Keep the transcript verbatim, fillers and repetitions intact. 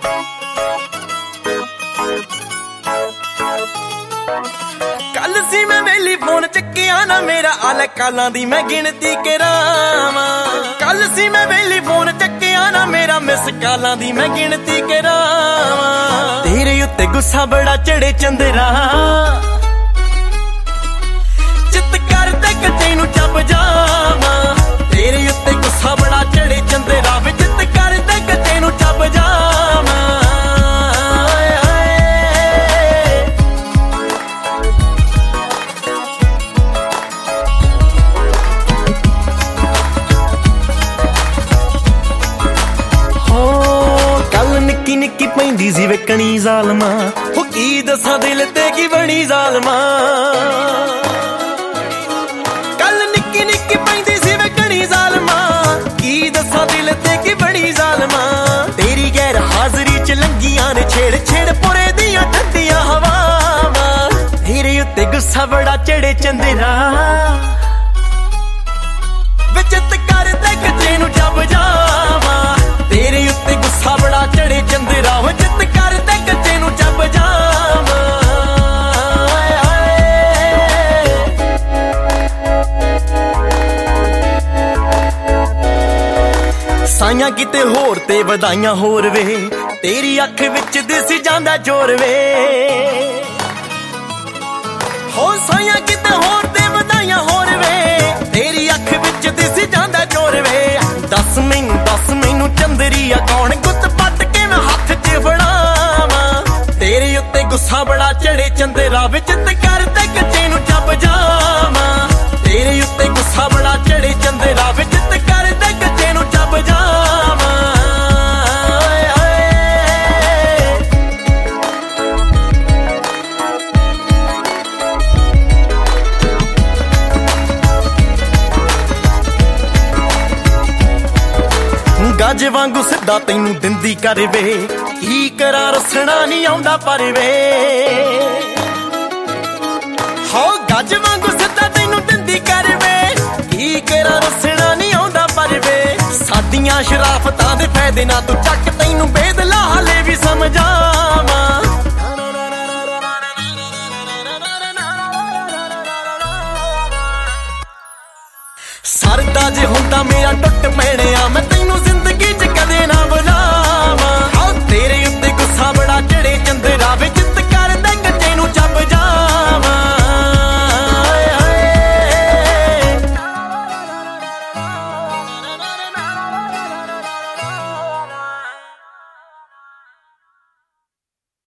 कल सी मैं वेली फोन चक्किया ना मेरा आले कालां दी मैं गिनती करावां। कल सी मैं वेली फोन चक्किया ना मेरा मिस कालां दी मैं गिनती करावां। तेरे उत्ते गुस्सा बड़ा चढ़े चंदरा, चित करदे कि तैनूं जब जावां। तेरे उत्ते गुस्सा बड़ा चढ़े चंदरा, वे चित करदे कि तैनूं जब जावां। निक्की निक्की पैंदी सी वेकणी जालमा, हो की दसां दिल ते की बनी जालमा। कल निक्की निक्की पैंदी सी वेकणी जालमा, की दसां दिल ते की बनी जालमा। तेरी गैर हाजरी च लंगियां ने छेड़ छेड़ पुरे दियां ठंडियां हवावां। तेरे उत्ते गुस्सा बड़ा चढ़े चंदरा, वे चित करदे कि तैनूं जब जावां। तेरे उत्ते गुस्सा बड़ा चढ़े चंदरा, वे चित करदे कि तैनूं जब जावां। साइयां किते होर ते वधाइयां होर वे, तेरी अख विच दिस जांदा जोर वे। हो साइयां किते होर ते वधाइयां होर वे, तेरी अख विच दिस जांदा जोर वे। दस मैनू दस मैनू चंदरिया कौन गुत पट के मैं हथ च फड़ावां। तेरे उत्ते गुस्सा बड़ा चढ़े चंदरा, वे चित करदे कि तैनूं जब जावां। तेरे उत्ते गुस्सा बड़ा चढ़े चंदरा, वे चित करदे कि तैनूं जब जावां। गज वांगू सिद्धा तैनूं दिंदी कर वे, की करा रसना नहीं आउंदा पर वे। हो गज वांगू सिद्धा तैनूं दिंदी कर वे, की करा रसना नहीं आउंदा पर वे। साडियां शराफतां दे फायदे ना तू चक, तैनूं बेदला हाले भी समझावां। सरदा जे हुंदा मेरा टुट पैणिया, मैं